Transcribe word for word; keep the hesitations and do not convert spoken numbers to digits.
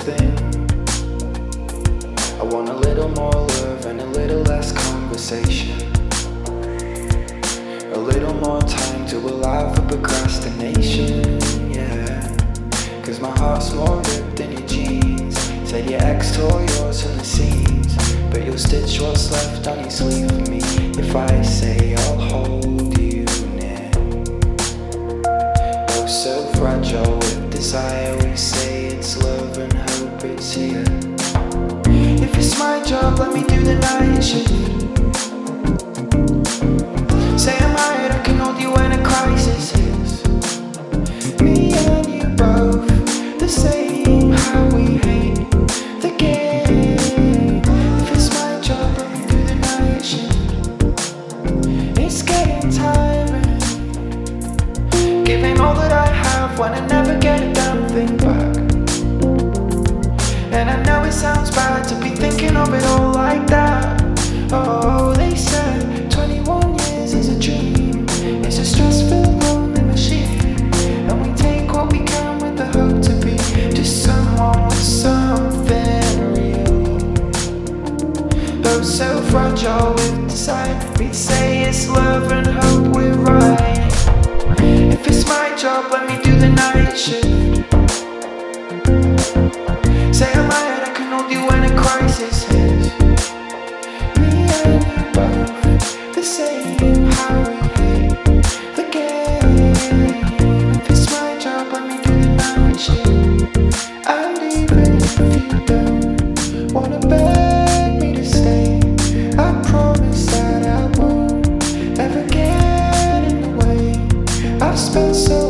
something. I want a little more love and a little less conversation. A little more time to allow for procrastination, yeah. Cause my heart's more ripped than your jeans. Said your ex tore yours from the seams, but you'll stitch what's left on your sleeve for me if I say I'll hold you near. Oh, so fragile with desire, we say it's love and hope it's here. If it's my job, let me do the night shift. Say I'm hired, I can hold you when a crisis hits. Me and you both, the same, how we hate the game. If it's my job, let me do the night shift. It's getting tiring, giving all that I have when I never get a damn thing back. And I know it sounds bad to be thinking of it all like that. Oh, they said twenty-one years is a dream. It's a stress-filled lonely machine, and we take what we can with the hope to be just someone with something real. Oh, so fragile with desire, we'd say it's love and hope we're right. If it's my job, let me do the night shift. Say I'm hired, I can hold you when a crisis hits. Me and you both, the same, how we hate the game. If it's my job, let me do the night shift. And even if you don't wanna beg me to stay, I promise that I won't ever get in the way. I've spent so